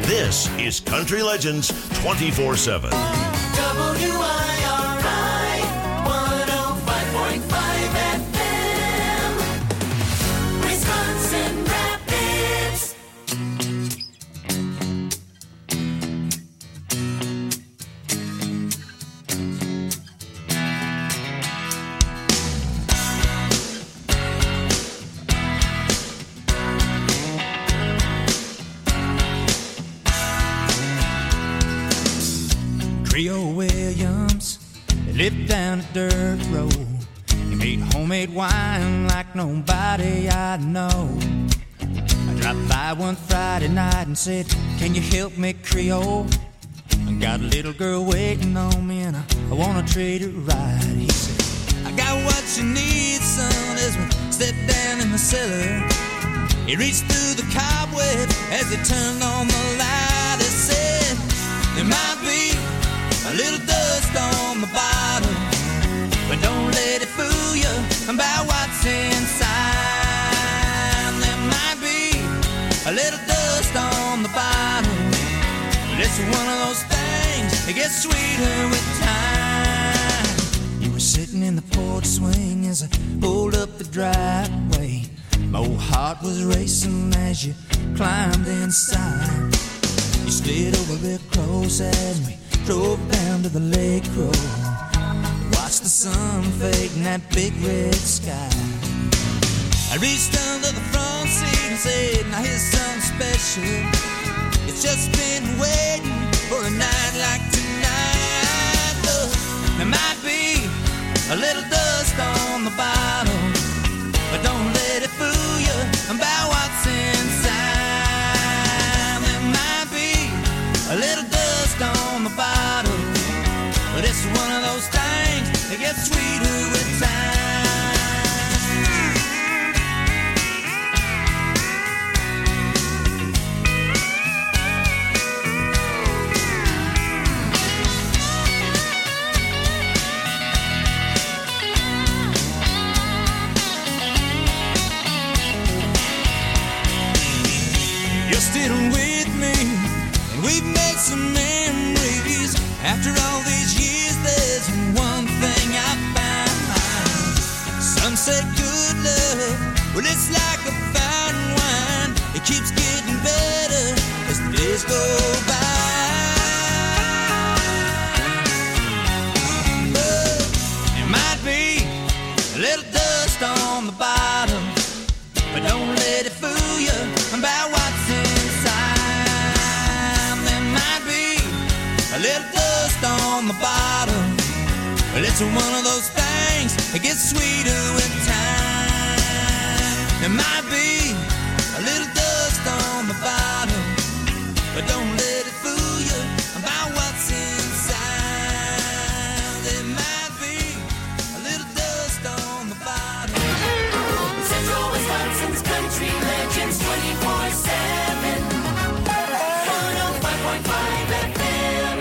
This is Country Legends 24/7. WIRI 105.5 FM, Wisconsin Rapids. Trio Williams, they lived down a dirt road. He made homemade wine like nobody I know. I dropped by one Friday night and said, "Can you help me, Creole? I got a little girl waiting on me and I wanna treat her right." He said, "I got what you need, son," as we stepped down in the cellar. He reached through the cobweb as he turned on the light. He said, "There might be a little dust on the bottom, but don't let it fool you about what's inside. There might be a little dust on the bottom, but it's one of those things that gets sweeter with time." You were sitting in the porch swing as I pulled up the driveway. My old heart was racing as you climbed inside. You slid over real close as we drove down to the lake road. Watched the sun fade in that big red sky. I reached under the front seat and said, "Now here's something special. It's just been waiting for a night like tonight. Look, there might be a little dust on the bottom, but don't let it fool you about what's inside. There might be a little dust on the bottom, but it's one of those things that gets sweeter with time." You're still with me, and we've made some memories. After all these years, there's one thing I found. Some say good love, well, it's like a fine wine. It keeps getting better as the days go by. But there might be a little dust on the bottom, but don't let it fool you about what's inside. There might be a little dust on the bottom, but it's one of those things that gets sweeter with time. There might be a little dust on the bottom, but don't let it fool you about what's inside. There might be a little dust on the bottom. Central Wisconsin's Country Legends 24/7, 105.5 FM.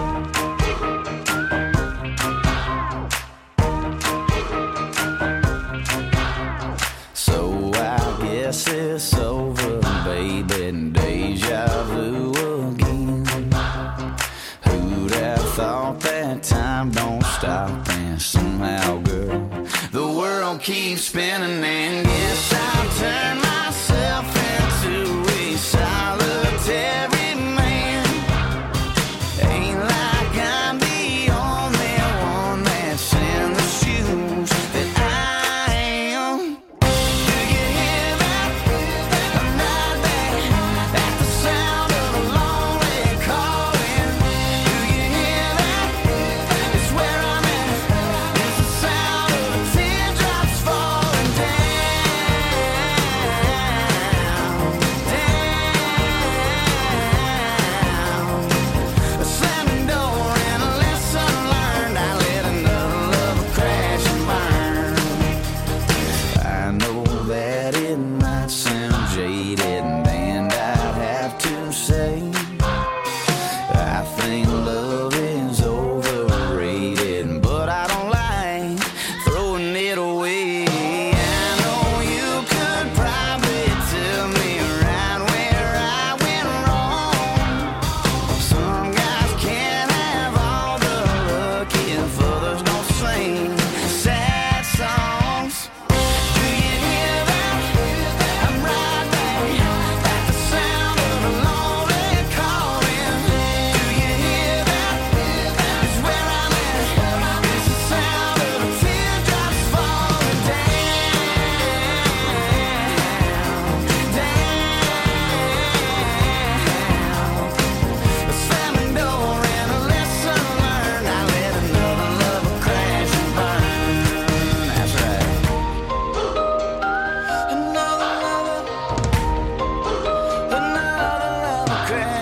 So I guess it's over, baby, deja vu again. Who'd have thought that time don't stop, and somehow, girl, the world keeps spinning, and guess I'll turn myself into a solitary man. Ain't like I'm the only one that's in the shoes that I am. Do you hear that? I'm not there at the sound of a lonely calling. Do you hear that? It's where I'm at. It's the sound of teardrops falling down.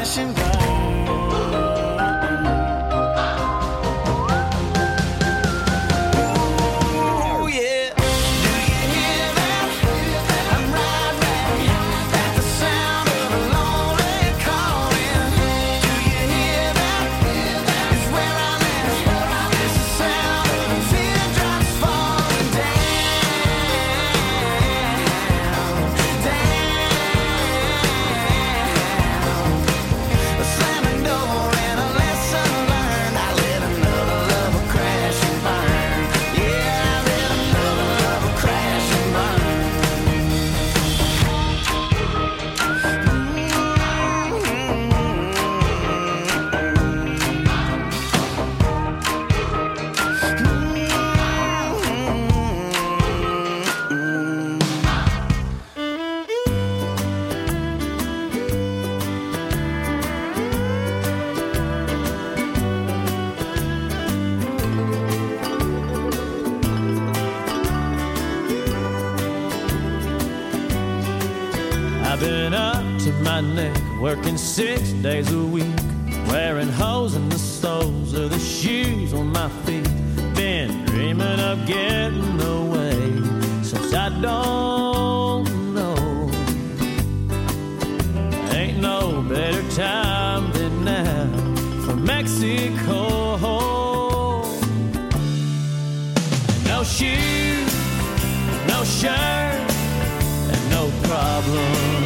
crash and burn. Ooh, yeah. Do you hear that? I'm right back at the sound of a lonely calling. Do you hear that? It's where I'm at. It's the sound of teardrops falling down, down. A slamming door and a lesson learned. I let another lover crash and burn. Yeah, I let another lover crash and burn. I've been up to my neck, working 6 days a week, wearing holes in the soles of the shoes on my feet. Been dreaming of getting away since I don't know. Ain't no better time than now for Mexico. No shoes, no shirt, and no problem.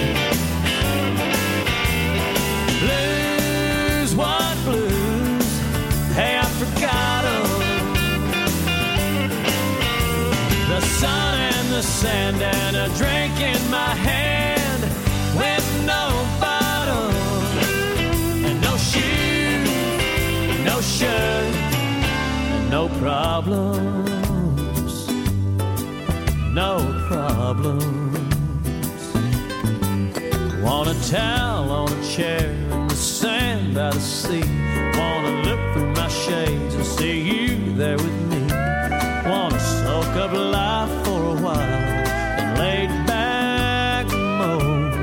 Blues, what blues? Hey, I forgot 'em. The sun and the sand and a drink in my hand with no bottle and no shoes, no shirt, and no problems, no problems. Want a towel on a chair in the sand by the sea. Wanna look through my shades and see you there with me. Wanna soak up life for a while and lay back mode.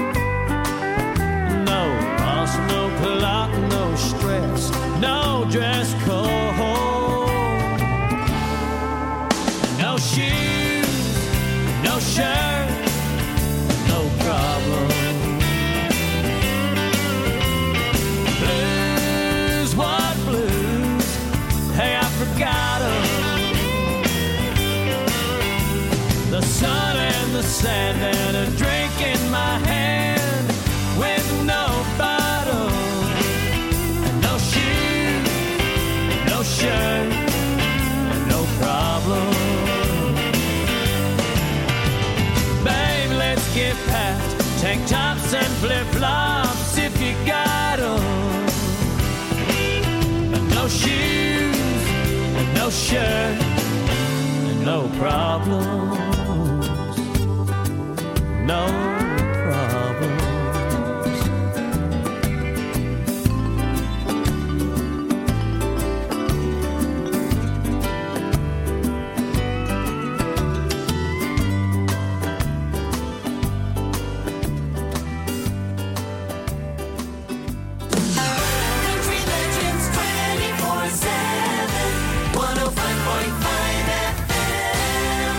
No boss, no plot, no stress, no dress code. No shoes, no shirt, no problem. Blues, what blues? Hey, I forgot 'em. The sun and the sand and a drink in my hand with no bottle and no shoes, no shirt, and no problem. Babe, let's get past tank tops and flip-flops if you got 'em. And no shoes, and no shirt, and no problems, no problems. Country Legends 24/7, 105.5 FM.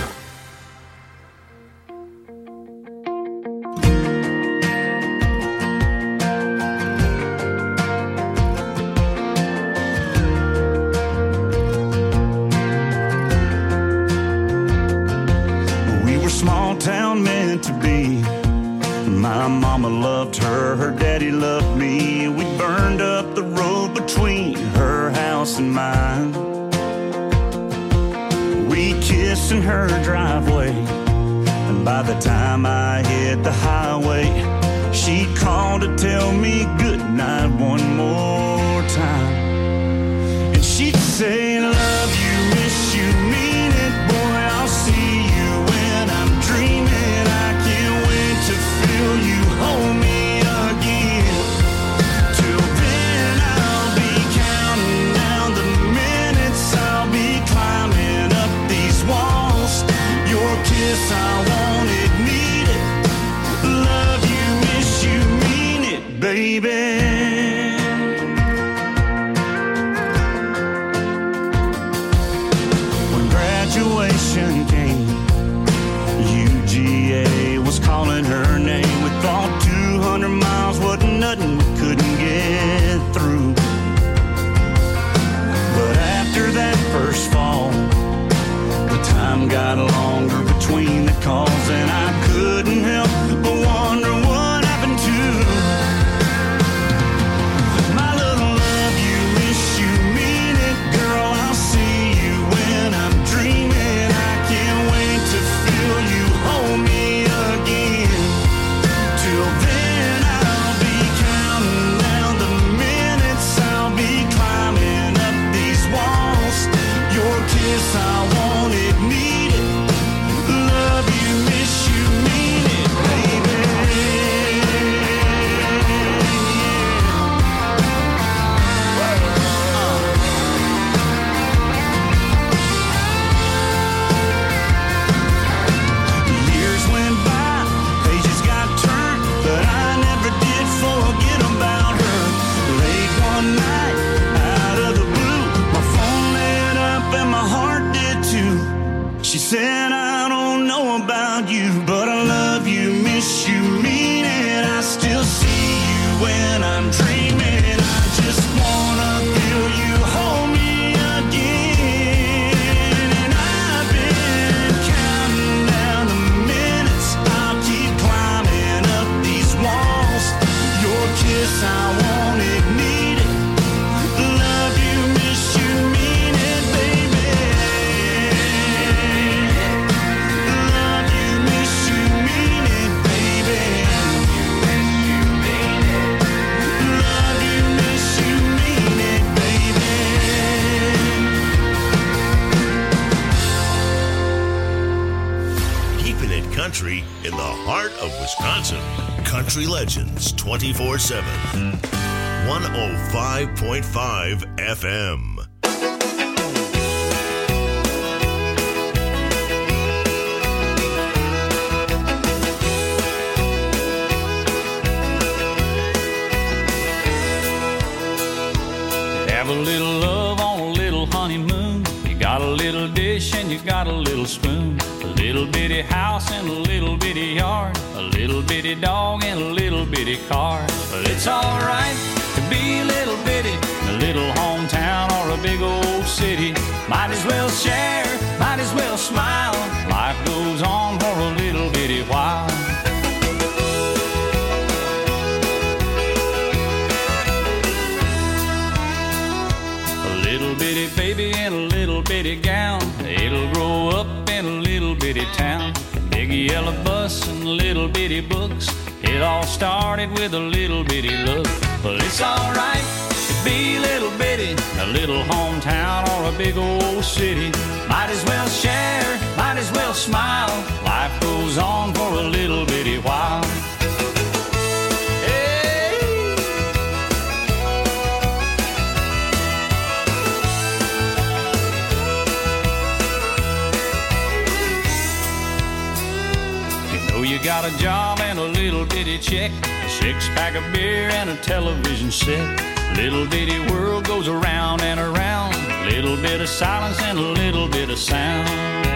We were small town meant to be. My mama loved her, her daddy loved me. We burned up the road between her house and mine. We kissed in her driveway, and by the time I hit the highway, she called to tell me good night one more time. And she'd say, love you, miss you, mean it, boy, I'll see you when I'm dreaming. I can't wait to feel you hold me again. Till then I'll be counting down the minutes, I'll be climbing up these walls. Your kiss I wanted, needed. Love you, miss you, mean it, baby. nothing we couldn't get through. But after that first fall, the time got longer between the calls, and I couldn't help but wonder what happened to my little love. You wish you mean it, girl. I'll see you when I'm dreaming. I can't wait to feel you hold me again. Till then I'll be counting down the minutes. I'll be climbing up these walls. Your kiss, I want it, need it. Love you, miss you, mean it, baby. Years went by, pages got turned, but I never did forget about her. Late one night, out of the blue, my phone lit up and my heart did too. She said, I don't know about you, but I love you, miss you, mean it. I still see you when I'm dreaming. I just wanna feel you hold me again. And I've been counting down the minutes. I'll keep climbing up these walls. Your kiss, I want it, need it. Love you, miss you, mean it, baby. Love you, miss you, mean it, baby. Love you, miss you, mean it, baby. Keeping it country in the heart of Wisconsin. Country Legends 24/7. 105.5 FM. Have a little love on a little honeymoon. You got a little dish and you got a little spoon. A little bitty house and a little bitty yard. A little bitty dog and a little bitty car. But it's alright to be a little bitty in a little hometown or a big old city. Might as well share, might as well smile. Life goes on for a little bitty while. A little bitty baby in a little bitty gown. It'll grow up in a little bitty town. Big yellow bus and little bitty books. It all started with a little bitty look. Well, it's alright to be a little bitty in a little hometown or a big old city. Might as well share, might as well smile. Life goes on for a little bitty while. You got a job and a little bitty check, a six-pack of beer and a television set. Little bitty world goes around and around. Little bit of silence and a little bit of sound.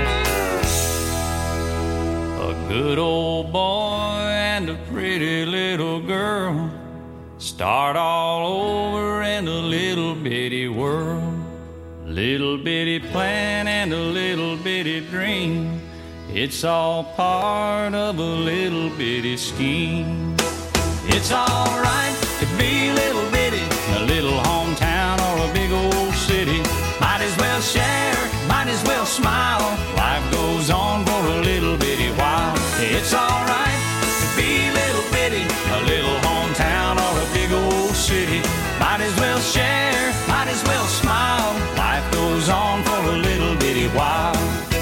A good old boy and a pretty little girl start all over in a little bitty world. Little bitty plan and a little bitty dream. It's all part of a little bitty scheme. It's alright to be a little bitty in a little hometown or a big old city. Might as well share, might as well smile. Life goes on for a little bitty while. It's alright to be a little bitty in a little hometown or a big old city. Might as well share, might as well smile. Life goes on for a little bitty while.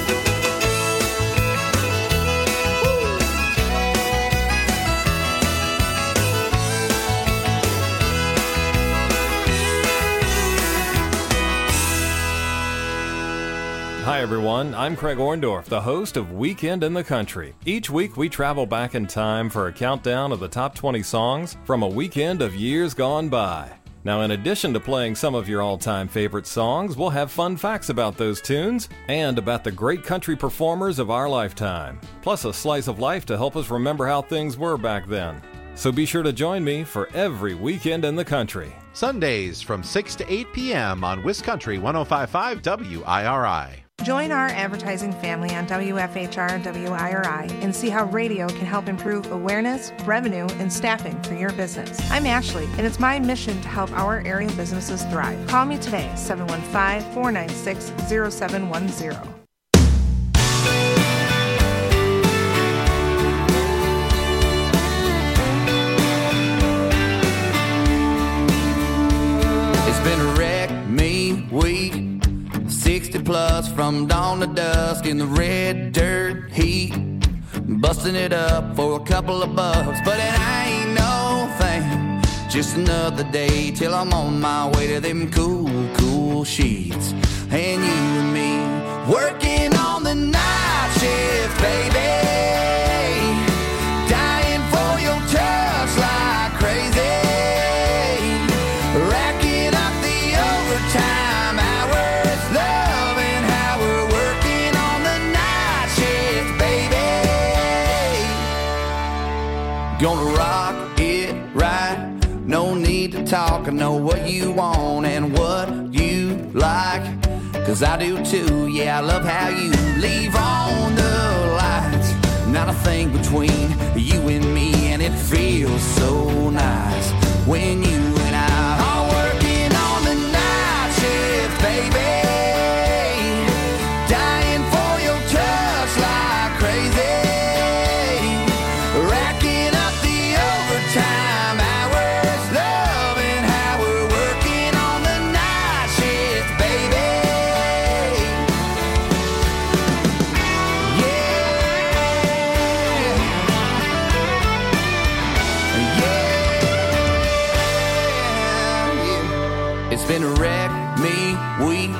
Hi everyone, I'm Craig Orndorff, the host of Weekend in the Country. Each week we travel back in time for a countdown of the top 20 songs from a weekend of years gone by. Now, in addition to playing some of your all-time favorite songs, we'll have fun facts about those tunes and about the great country performers of our lifetime, plus a slice of life to help us remember how things were back then. So be sure to join me for Every Weekend in the Country. Sundays from 6 to 8 p.m. on Wiscountry 105.5 WIRI. Join our advertising family on WFHR WIRI and see how radio can help improve awareness, revenue, and staffing for your business. I'm Ashley, and it's my mission to help our area businesses thrive. Call me today, 715-496-0710. It's been a wreck me week, 60 plus from dawn to dusk in the red dirt heat, busting it up for a couple of bucks, but it ain't no thing, just another day till I'm on my way to them cool sheets, and you and me working on the night shift, baby, dying for your touch like crazy. Racking up the overtime hours, loving how we're working on the night shift, baby. Gonna rock it right, no need to talk, I know what you want and what you like, 'cause I do too, yeah, I love how you leave on the lights, not a thing between you and me, and it feels so nice when you and I are working on the night shift, baby, dying for your touch like crazy, racking up the overtime hours, loving how we're working on the night shift, baby. It's been a wreck me week.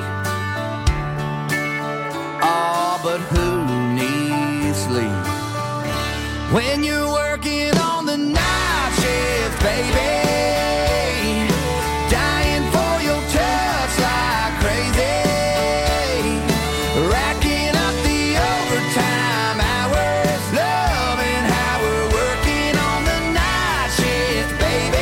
Oh, but who needs sleep when you're working on the night shift, baby? Dying for your touch like crazy, racking up the overtime hours, loving how we're working on the night shift, baby.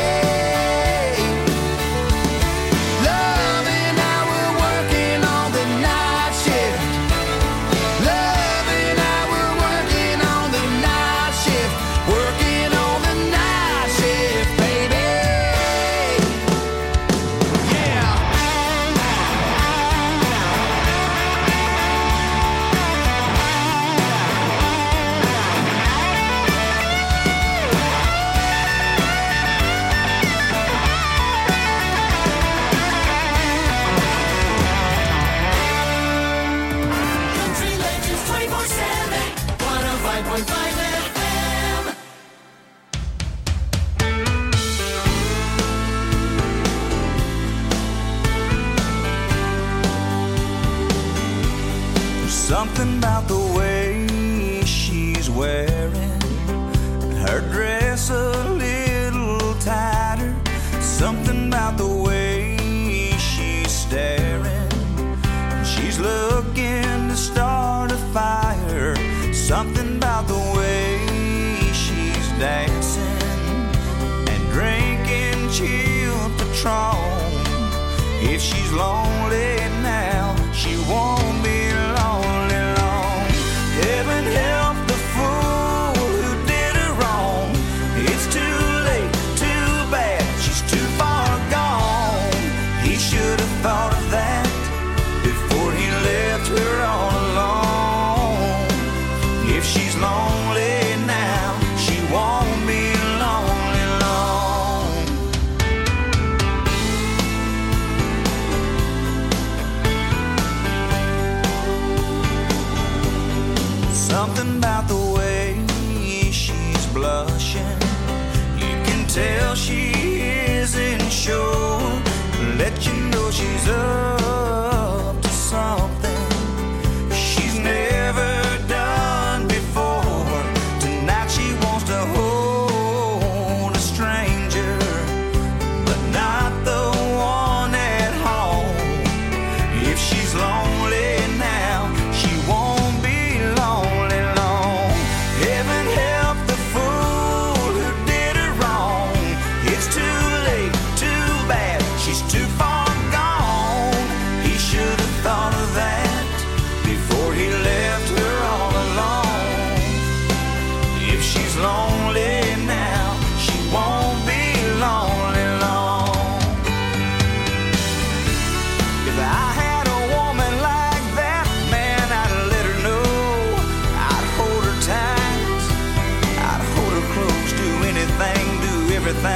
Loving how we're working on the night shift. Loving how we're working on the night shift. Working on the night shift, baby. Yeah. Country Legends 24/7, 105.5 FM. There's something about the way she's wearing her dress a little tighter. Something about the way she's staring. She's looking to start a fire. Something about the way she's dancing and drinking chilled Patron. If she's lonely now, she won't be lonely long. Heaven help the fool who did her wrong. It's too late, too bad, she's too far gone. He should have thought of that before he left her all alone. If she's lonely now, she won't be lonely long.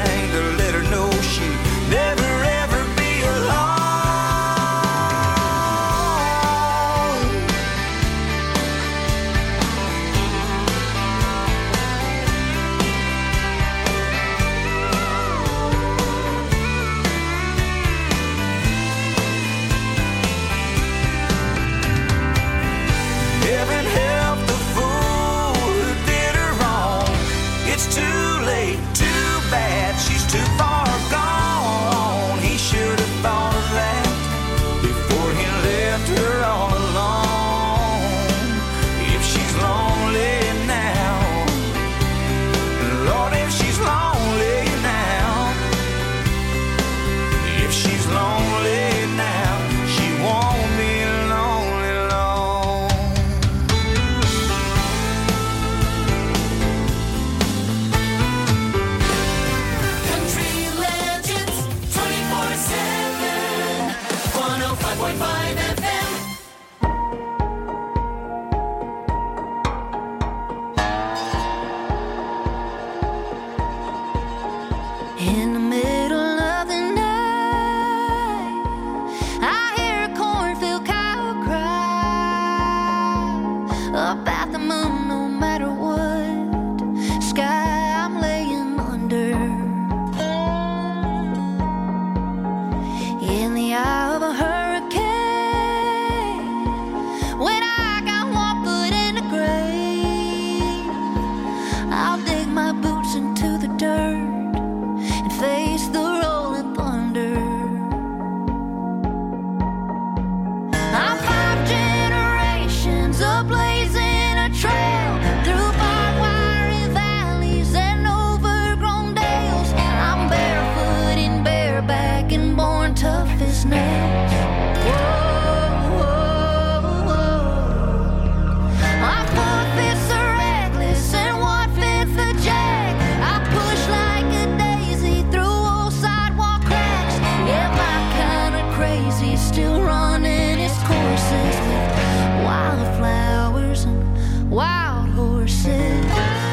everything to let her know she'd never ever be alone. Heaven help the fool who did her wrong. It's too late, too bad, she's too far gone. He should have thought of that before he left her all alone. If she's lonely now, Lord, if she's lonely now, if she's lonely now, she won't be lonely long. Country Legends 24/7, 105.5 FM. In the middle of the night, I hear a cornfield cow cry about the moon. No matter what sky I'm laying under, in the eye of a hurricane, when I got one foot in the grave, I'll dig my boots into the dirt and face the rolling thunder. I'm 5 generations of blazing a trail through barbed wire valleys and overgrown dales. I'm barefoot and bareback and born tough as nails. Whoa, whoa, whoa. My 4/5 are reckless and 1/5 a jack. I push like a daisy through old sidewalk cracks. Yeah, my kind of crazy, still running its courses with wildflowers and wild horses.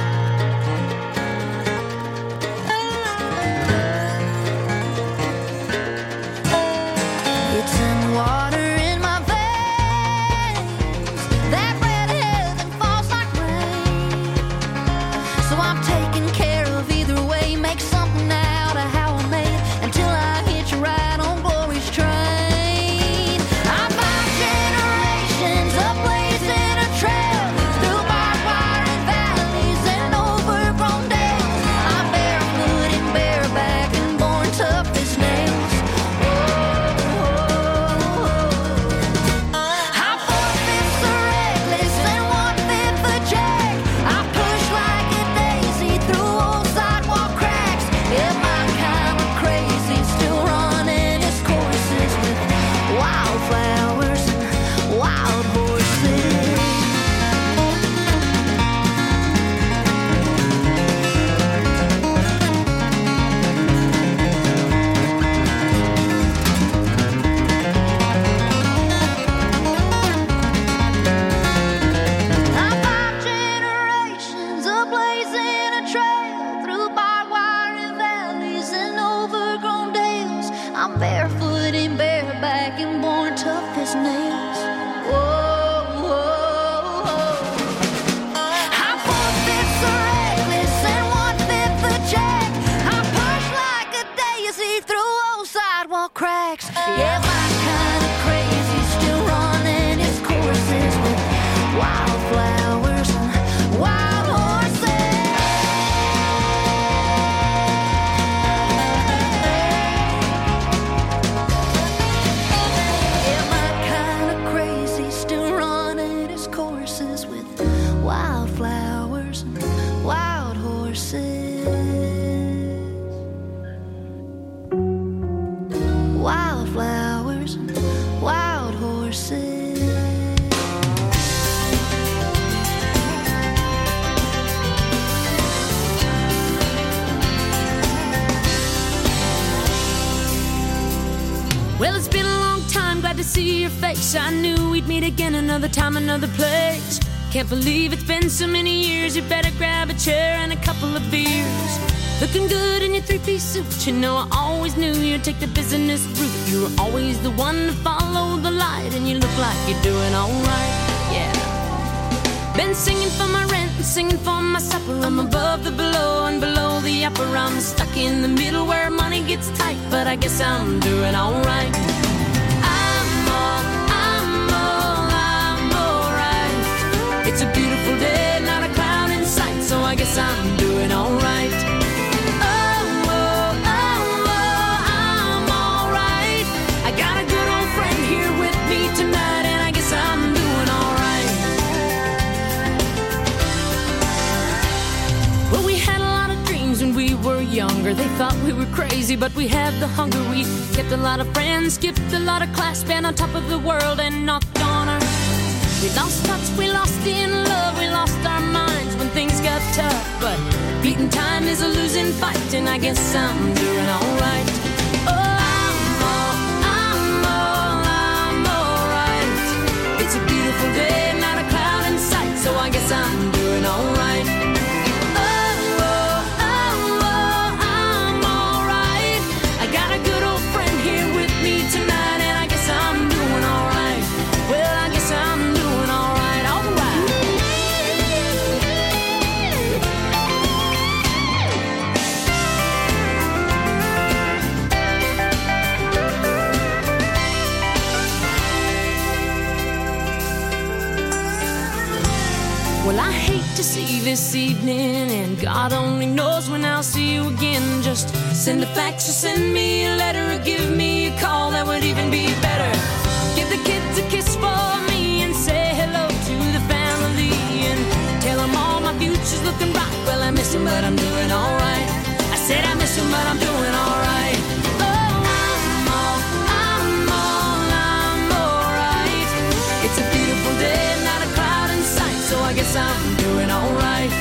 It's in the water in my veins that red heaven falls like rain. So I'm taking care of either way, make something out of how I made it until I hitch a ride on glory's train. I'm 5 generations of blazing a trail through barbed wire and valleys and overgrown dales. I'm barefoot and bareback and born tough as nails. I'm 4/5 are reckless and 1/5 a jack. I push like a daisy through old sidewalk cracks. Yeah, my kind of crazy, still running its courses with wildflowers and wild horses. I'm 5 generations of blazing a trail through barbed wire and valleys and overgrown dales. I'm barefoot and bareback and born tough as nails. Whoa, whoa, whoa. I'm 4/5 are reckless and 1/5 a jack. I push like a daisy through old sidewalk cracks. Yeah, my kind of crazy, still running its courses with wildflowers and wild horses. Yeah, my kind of crazy, still running its courses with wildflowers and wild horses. Wildflowers and wild horses. Well, it's been a long time, glad to see your face. I knew we'd meet again another time, another place. Can't believe it's been so many years. You better grab a chair and a couple of beers. Looking good in your three-piece suit. You know I always knew you'd take the business route. You were always the one to follow the light, and you look like you're doing alright, yeah. Been singing for my rent and singing for my supper. I'm above the below and below the upper. I'm stuck in the middle where money gets tight, but I guess I'm doing alright. I'm alright. It's a beautiful day, not a cloud in sight, so I guess I'm doing alright. Younger, they thought we were crazy, but we had the hunger. We kept a lot of friends, skipped a lot of class, been on top of the world and knocked on our. We lost touch, we lost in love, we lost our minds when things got tough. But beating time is a losing fight, and I guess I'm doing alright. I'm alright. It's a beautiful day, not a cloud in sight, so I guess I'm doing alright. Well, I hate to see this evening, and God only knows when I'll see you again. Just send a fax or send me a letter, or give me a call, that would even be better. Give the kids a kiss for me and say hello to the family, and tell them all my future's looking bright. Well, I miss them, but I'm doing alright. I said I miss them, but I'm doing alright. I'm alright. It's a beautiful day, not a cloud in sight, so I guess I'm doing alright.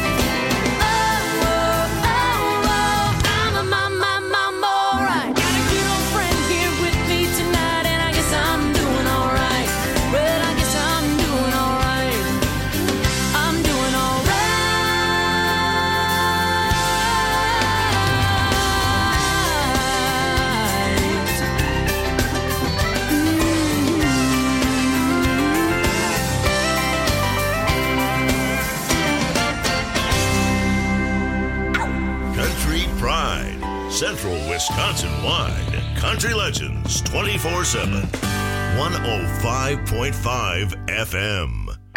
I'm alright. Got a good old friend here with me tonight, and I guess I'm doing alright. Well, I guess I'm doing alright. I'm doing alright. Country Pride, Central Wisconsin-wide. Country Legends 24/7. 105.5 FM.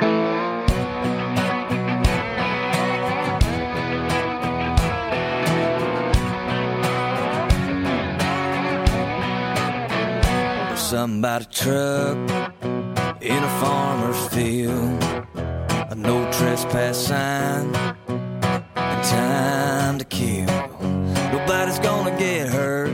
Somebody truck in a farmer's field, a no trespass sign, and time to kill. Nobody's gonna get hurt,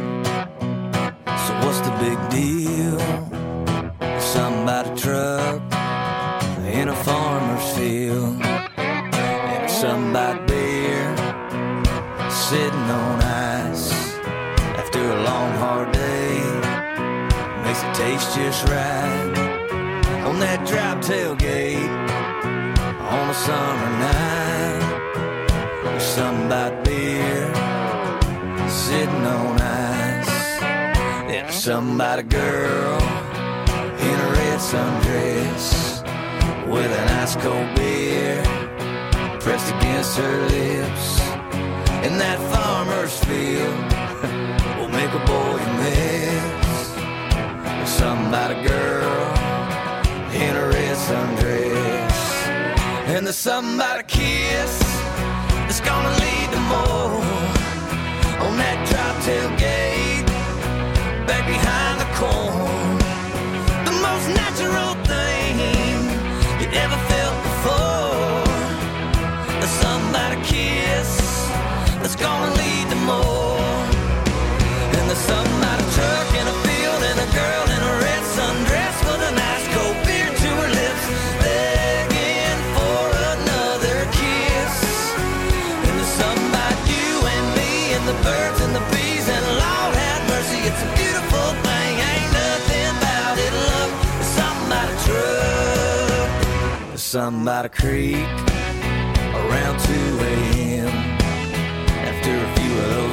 so what's the big deal? Somebody truck in a farmer's field, and somebody beer sitting on ice after a long hard day. Makes it taste just right on that drop tailgate on a summer night. There's something about beer sitting on ice, and there's something about a girl in a red sundress with an ice cold beer pressed against her lips. In that farmer's field will make a boy miss. Something about a girl in a red sundress, and there's something about a kiss that's gonna lead to more on that drop tailgate back behind the corn. The most natural thing you ever felt before. There's something about a kiss that's gonna lead to more, and there's something about a truck in a field and a girl in a red sundress with an ice cold beer to her lips, begging for another kiss. And there's something about you and me and the birds and the bees, and Lord have mercy, it's a beautiful thing. Ain't nothing about it, love. There's something about a truck, there's something about a creek around 2 a.m. after a few of those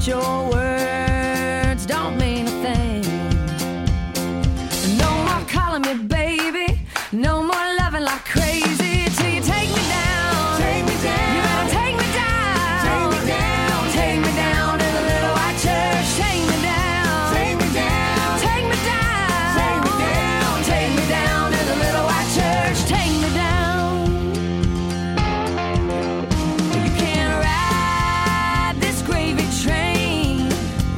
that your words don't mean a thing. No more calling me baby, no more loving like crazy till you take me down. Take me down. You better take me down. Take me down. Take me down to the little white church. Take me down. Take me down. Take me down. Take me down. Take me down to the little white church. Take me down. You can't ride this gravy train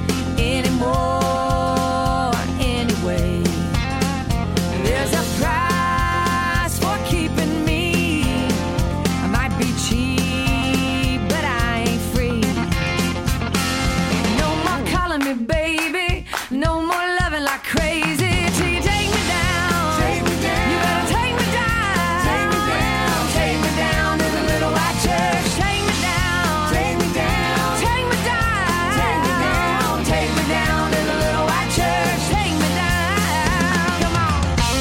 anymore anyway. There's a price for keeping me. I might be cheap, but I ain't free. No more calling me baby, no more loving like crazy till you take me down. Take me down. You better take me down. Take me down. Take me down to the little white church. Take me down. Take me down. Take me down. Take me down. Take me down to the little white church. Take me down. Come on.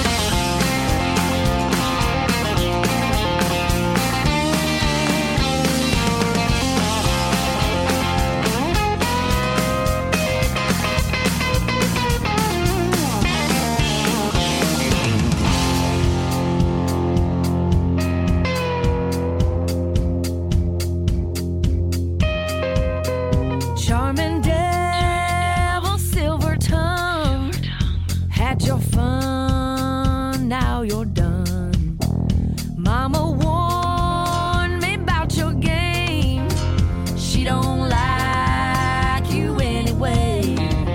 Charming devil, silver tongue, had your fun, now you're done. Mama warned me about your game. She don't like you anyway.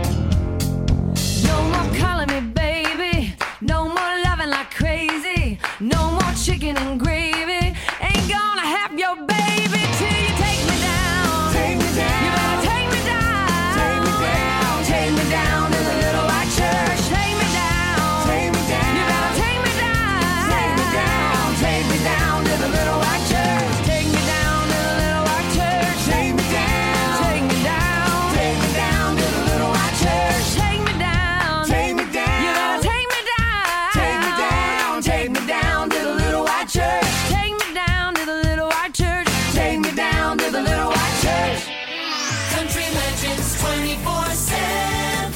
No more calling me baby, no more loving like crazy, no more chicken and gravy. Ain't gonna have your baby till you take me down. Take me down. You better take me down. Take me down. Take me down to the little white church. Take me down. Take me down. You better take me down. Take me down. Take me down to the little white church. Take me down to the little white church. Take me down. Take me down. Take me down to the little white church. Take me down. Take me down. You better take me down. Take me down. Take me down to the little white church. Take me down to the little white church. Take me down to the little white church. Country Legends 24/7.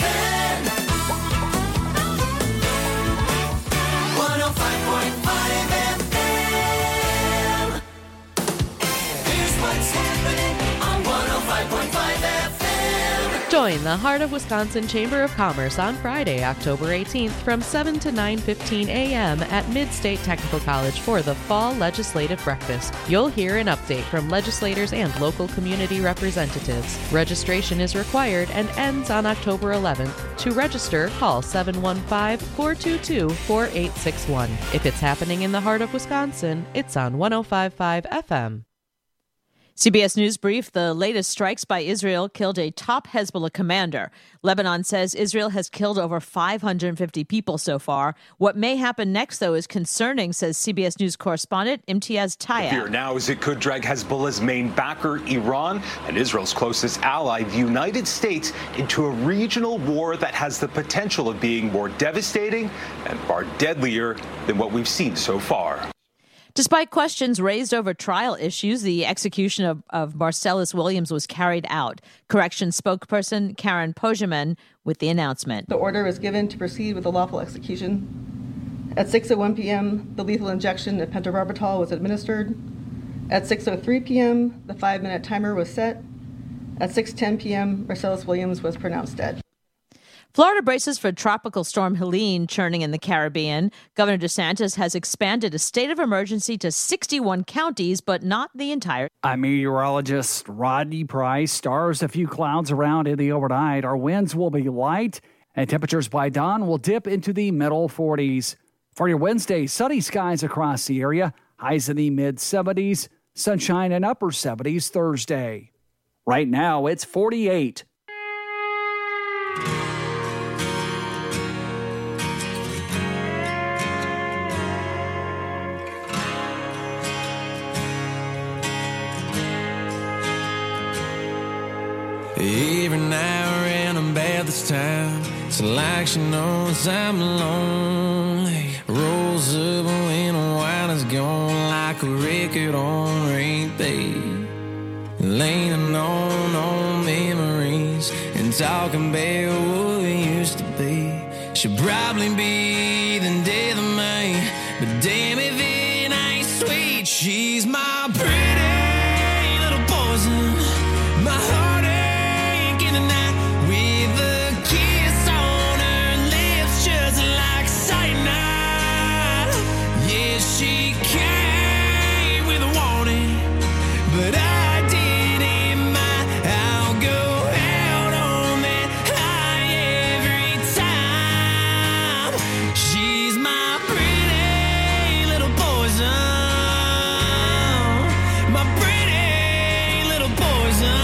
105.5 FM. Here's what's happening on 105.5 FM. Join the Heart of Wisconsin Chamber of Commerce on Friday, October 18th from 7 to 9:15 a.m. at Mid-State Technical College for the Fall Legislative Breakfast. You'll hear an update from legislators and local community representatives. Registration is required and ends on October 11th. To register, call 715-422-4861. If it's happening in the heart of Wisconsin, it's on 105.5 FM. CBS News Brief, the latest strikes by Israel killed a top Hezbollah commander. Lebanon says Israel has killed over 550 people so far. What may happen next, though, is concerning, says CBS News correspondent Imtiaz Tayeb. Fear now is it could drag Hezbollah's main backer, Iran, and Israel's closest ally, the United States, into a regional war that has the potential of being more devastating and far deadlier than what we've seen so far. Despite questions raised over trial issues, the execution of Marcellus Williams was carried out. Corrections spokesperson Karen Pojeman with the announcement. The order was given to proceed with a lawful execution. At 6:01 p.m., the lethal injection of pentobarbital was administered. At 6:03 p.m., the 5-minute timer was set. At 6:10 p.m., Marcellus Williams was pronounced dead. Florida braces for Tropical Storm Helene churning in the Caribbean. Governor DeSantis has expanded a state of emergency to 61 counties, but not the entire. I'm meteorologist Rodney Price. Stars, a few clouds around in the overnight. Our winds will be light, and temperatures by dawn will dip into the middle 40s. For your Wednesday, sunny skies across the area. Highs in the mid-70s. Sunshine in upper 70s Thursday. Right now, it's 48. Every now and I'm bad this time. It's like she knows I'm lonely. Rolls up when a wine is gone like a record on repeat. Leaning on memory. talking about what we used to be. Should probably be the death of me, but damn if it ain't sweet. She's my pretty little poison, my heartache in the night, with a kiss on her lips just like cyanide. Yeah, she came with a warning, but I didn't mind. I'll go out on that high every time. She's my pretty little poison, my pretty little poison.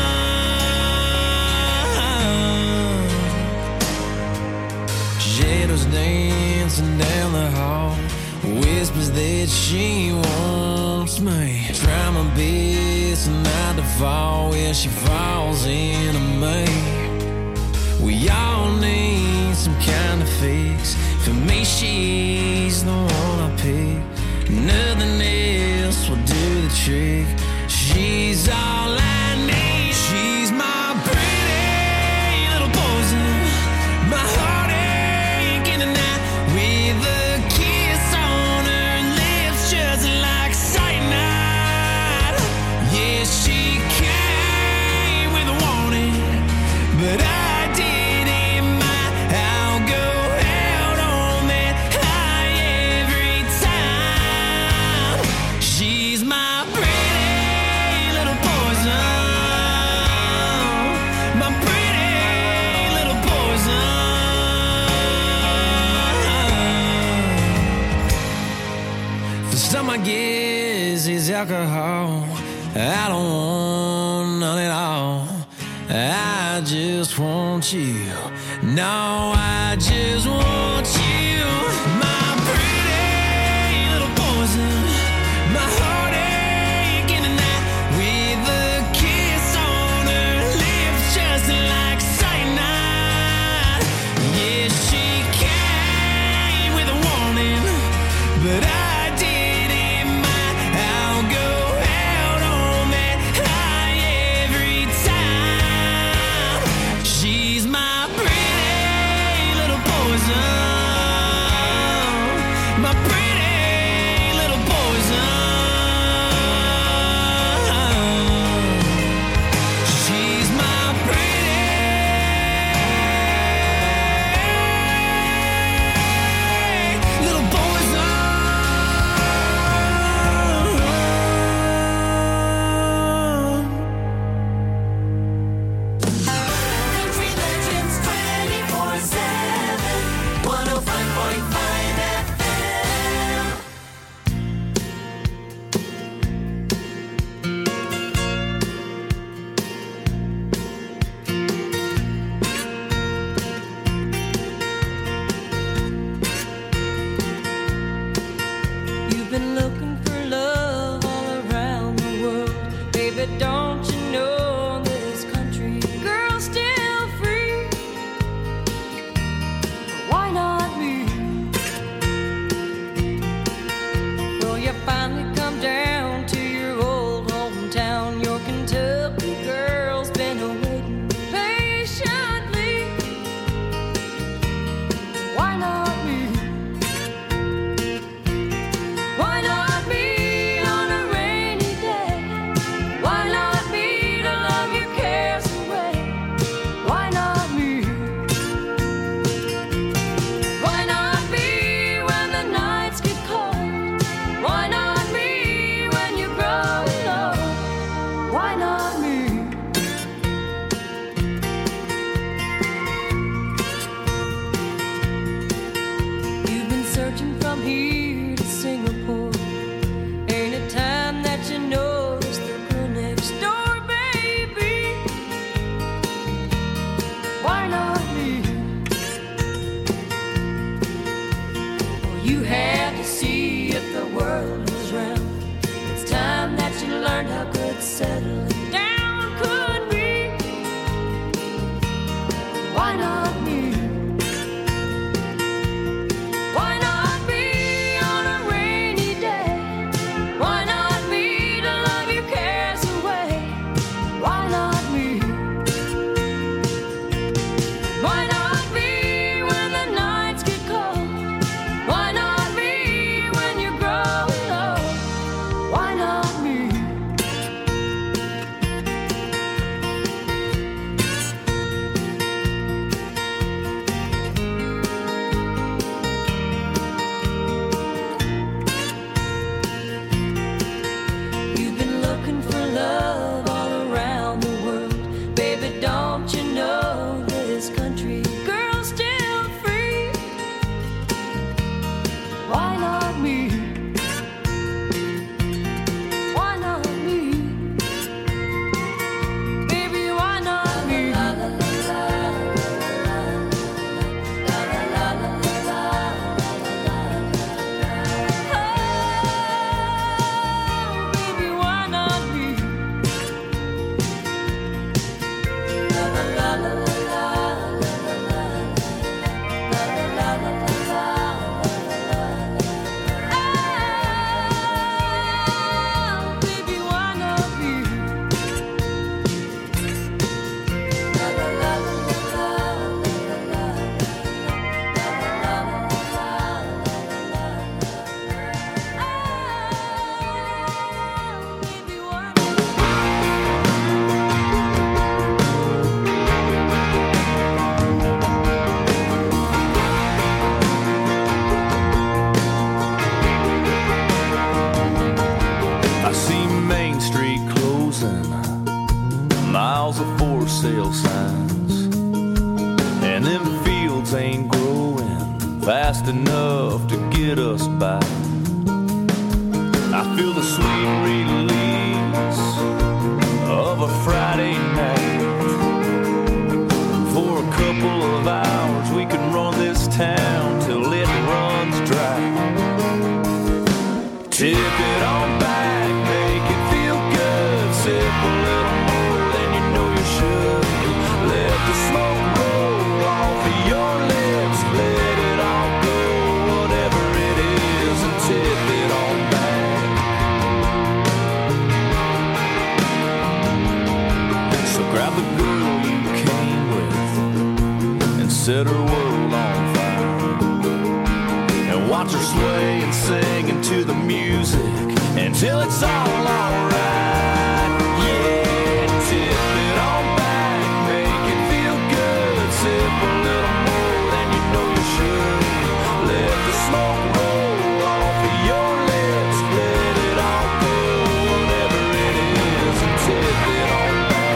Shadows dancing down the hall, whispers that she wants me. Try my best not to fall where she falls into me. We all need some kind of fix. For me, she's the one I pick. Nothing else will do the trick. She's all I need. She's my pretty little poison, my heartache in the night, with a kiss on her lips just like cyanide. Yeah, she came with a warning, but I didn't mind. I'll go out on that high every time. She's my pretty little poison, my pretty little poison. For some, I guess it's alcohol. I don't want none at all. I just want you. No, I just want you. My pretty little poison, my heartache in the night, with a kiss on her lips just like cyanide. Yeah, she came with a warning, but I didn't mind. I'll go out on that high every time. She's my pretty little poison. miles of for sale signs, and them fields ain't growing fast enough to get us by. I feel the sweet release of a Friday night. For a couple of hours we can run this town till it runs dry. Tip it on back, make it feel good. Sip a little more than you know you should. Let the smoke roll off of your lips. Let it all go, whatever it is, and tip it on back. So grab the girl you came with and set her world on fire, and watch her sway and sing into the music until it's all alright. Yeah, tip it on back, make it feel good. Sip a little more than you know you should. Let the smoke roll off of your lips. Let it all go, whatever it is, and tip it on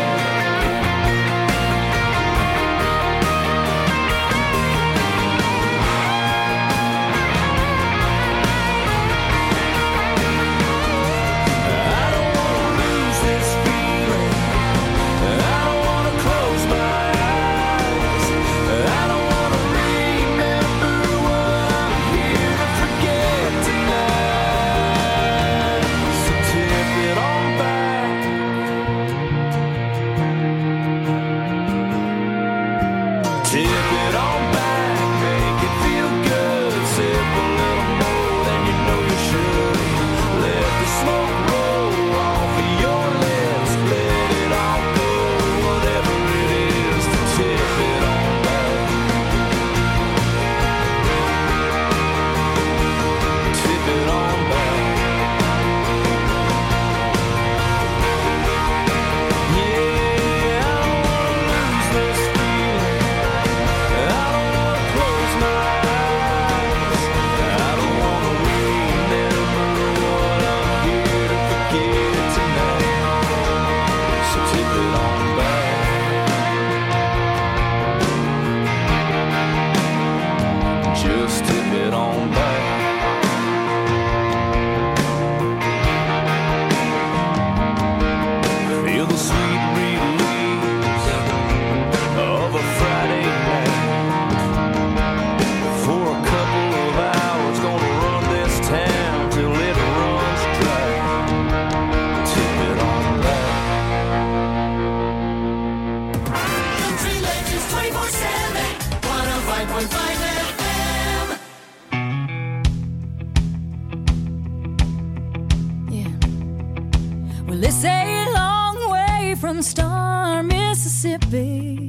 Well, it's a long way from Star, Mississippi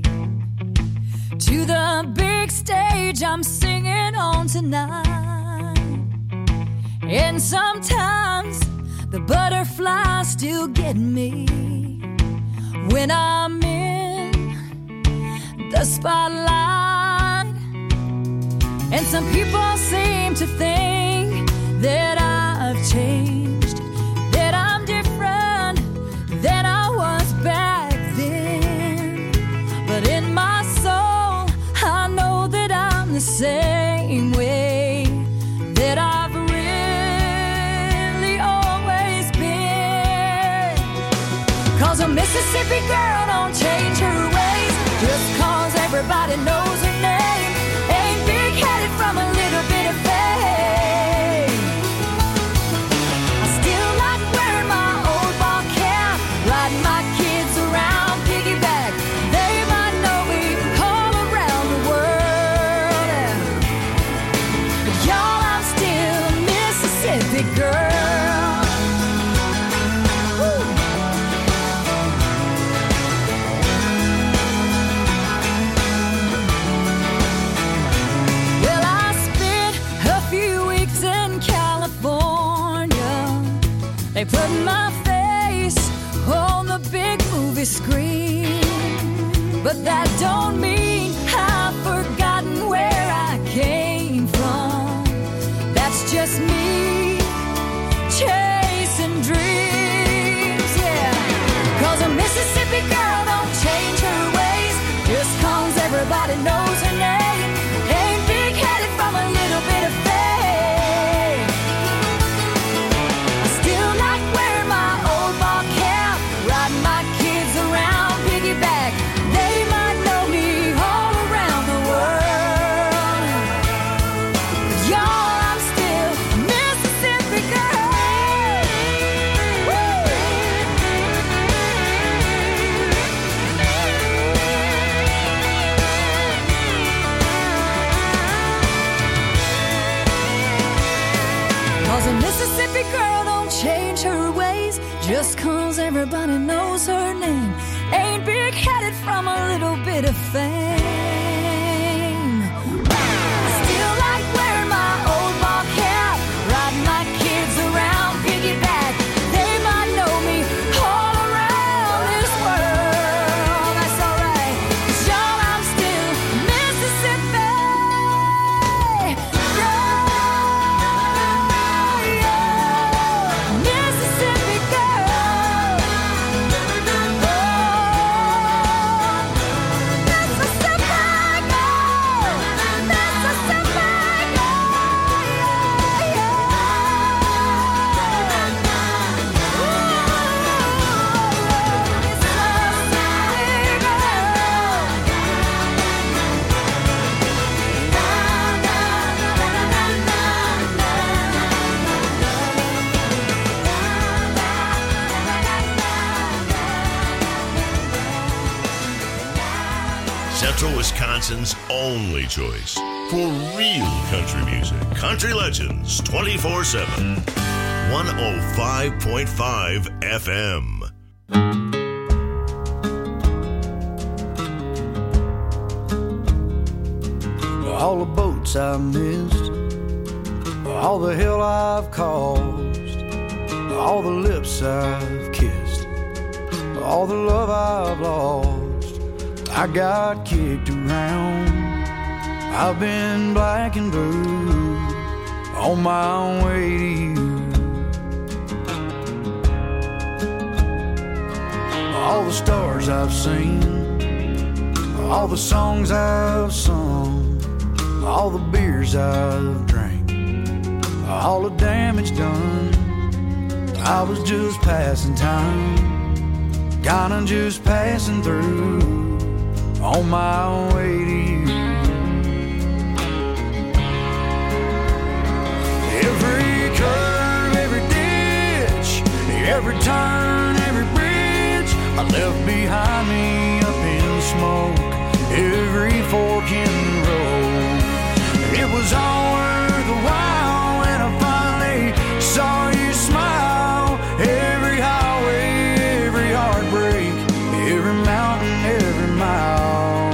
to the big stage I'm singing on tonight. And sometimes the butterflies still get me when I'm in the spotlight. And some people seem to think that I've changed, that I'm different than I was back then. But in my soul, I know that I'm the same way that I've really always been. 'Cause a Mississippi girl don't change her ways just 'cause everybody knows her name. Ain't big-headed from a little bit of fame. I still like wearing my old ball cap, riding my kids around piggyback. They might know we all around the world. But y'all, I'm still a Mississippi girl. Woo. Well, I spent a few weeks in California. They put my face on the big movie screen. But that don't mean I've forgotten where I came from. That's just me chasing dreams, yeah. 'Cause a Mississippi girl don't everybody knows her name. Ain't big-headed from a little bit of fame. Still like wearing my old ball cap, riding my kids around piggyback. They might know me all around this world. That's alright, 'cause y'all, I'm still Mississippi. Mississippi girl. Central Wisconsin's only choice for real country music. Country Legends 24/7. 105.5 FM. All the boats I've missed, all the hell I've caused, all the lips I've kissed, all the love I've lost. I got kicked around, I've been black and blue, on my way to you. All the stars I've seen, all the songs I've sung, all the beers I've drank, all the damage done. I was just passing time, kinda just passing through, on my way to you. Every curve, every ditch, every turn, every bridge I left behind me up in smoke. Every fork in the road, it was all worth a while when I finally saw you smile. Every highway, every heartbreak, every mountain, every mile.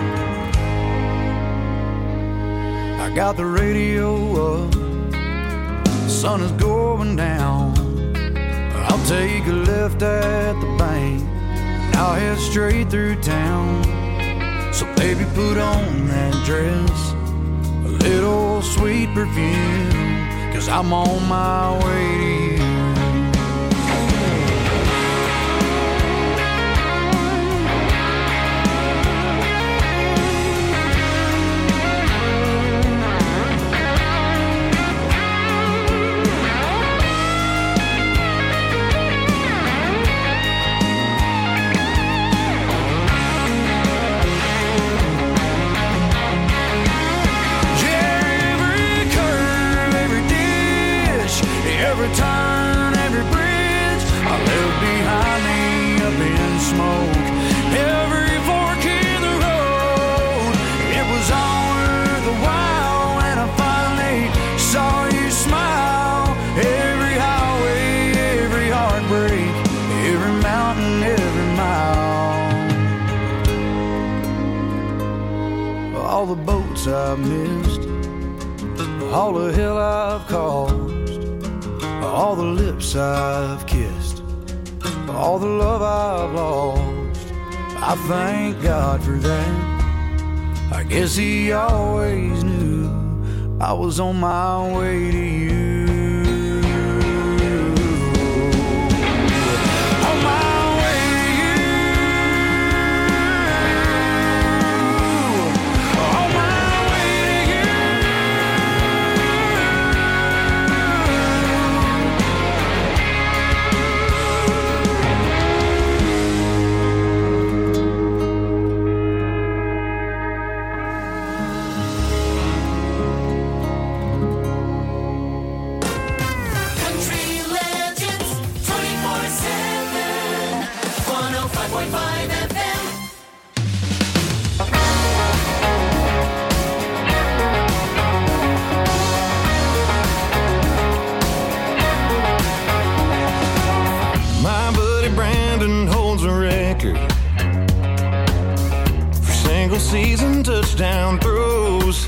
I got the radio up, the sun is going down. I'll take a left at the bank, and I'll head straight through town. So baby, put on that dress, a little sweet perfume, 'cause I'm on my way to you. Every turn, every bridge I left behind me up in smoke. Every fork in the road, it was all worth a while when I finally saw you smile. Every highway, every heartbreak, every mountain, every mile. All the boats I've missed, all the hell I've caused, all the lips I've kissed, all the love I've lost. I thank God for that. I guess He always knew I was on my way to you. On my way to you. On my way to you. My buddy Brandon record for single season touchdown throws.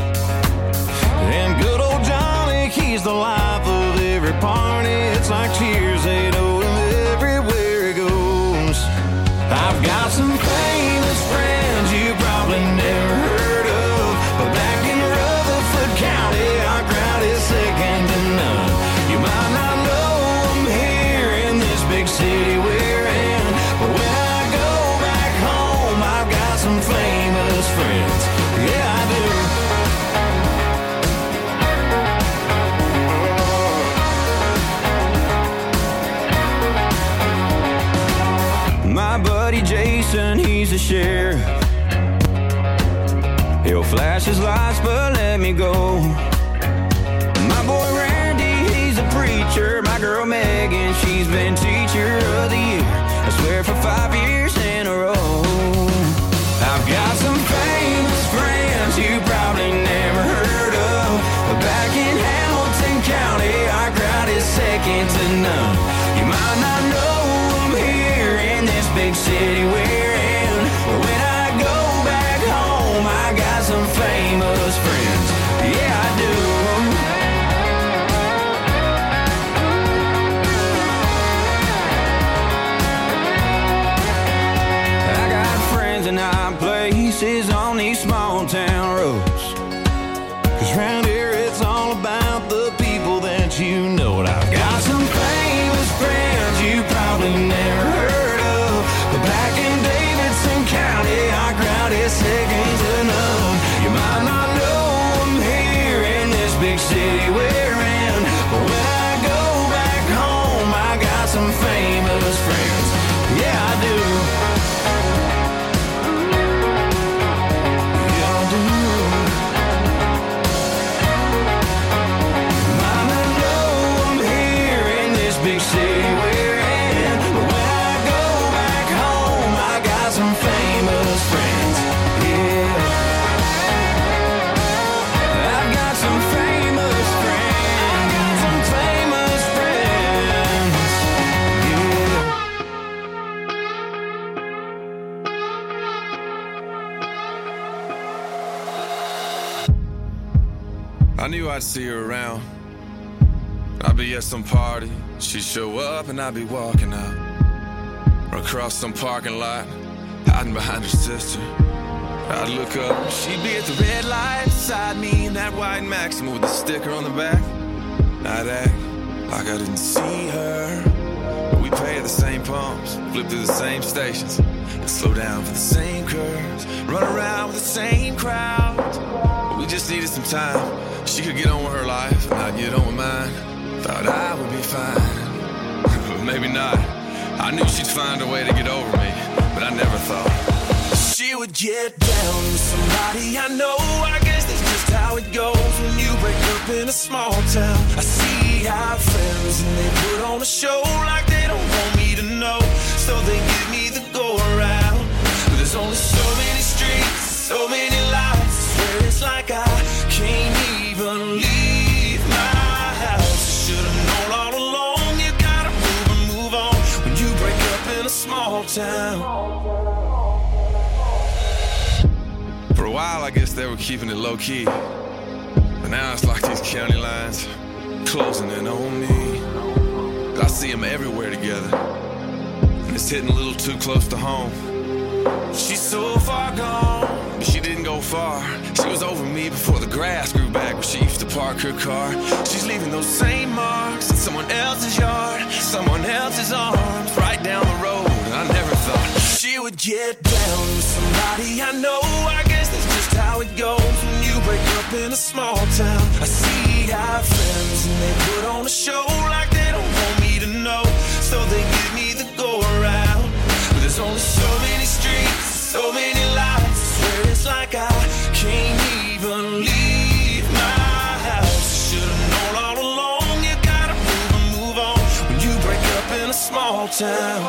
And good old Johnny, he's the life of every party. It's like Cheers, they know him everywhere he goes. I've got some famous friends you probably never heard of, but back in Rutherford County, our crowd is second to none. You might not know them here in this big city we're in, but when I go back home, I've got some famous friends. Yeah, I do. My buddy Jason, he's the sheriff. He'll flash his lights but let me go. My boy Randy, he's a preacher. My girl Megan, she's been teacher of the year, I swear for 5 years in a row. I've got some famous friends you probably never heard of, but back in Hamilton County, our crowd is second to none. You might not know them here in this big city we're in, but when I go back home, I got some famous friends. Yeah, I do. I got friends in high places on these small town roads, 'cause round here it's all about the people that you know. And I've got some famous friends you probably never heard of, but back in Davidson County, our crowd is second to none. You might not know them here in this big city we're in, but when I go back home, I got some famous friends. Yeah, I do. Yeah, I do. Might not know them here in this big city we're in, but when I go back home, I got some famous friends. Yeah, I've got some famous friends. Got some famous friends. Yeah. I knew I'd see her around. I'd be at some party, she'd show up and I'd be walking out, or across some parking lot, hiding behind her sister. I'd look up, she'd be at the red light beside me in that white Maxima with the sticker on the back. I'd act like I didn't see her, but we pay at the same pumps, flip through the same stations, and slow down for the same curves, run around with the same crowd. But we just needed some time. She could get on with her life, and I'd get on with mine. Thought I would be fine, but maybe not. I knew she'd find a way to get over me, but I never thought she would get down with somebody I know. I guess that's just how it goes when you break up in a small town. I see our friends and they put on a show like they don't want me to know, so they give me the go around. But there's only so many streets, so many lights, I swear it's like I can't even leave my house. Should've known all along, you gotta move and move on when you break up in a small town. For a while, I guess they were keeping it low key, but now it's like these county lines closing in on me. I see them everywhere together, and it's hitting a little too close to home. She's so far gone, but she didn't go far. She was over me before the grass grew back where she used to park her car. She's leaving those same marks in someone else's yard, someone else's arms, right down the road. And I never thought she would get down with somebody I know. I guess that's just how it goes when you break up in a small town. I see our friends and they put on a show like they don't want me to know, so they give me the go around. But there's only so many streets, so many lights, I swear it's like I can't even leave my house. Should've known all along, you gotta move and move on when you break up in a small town.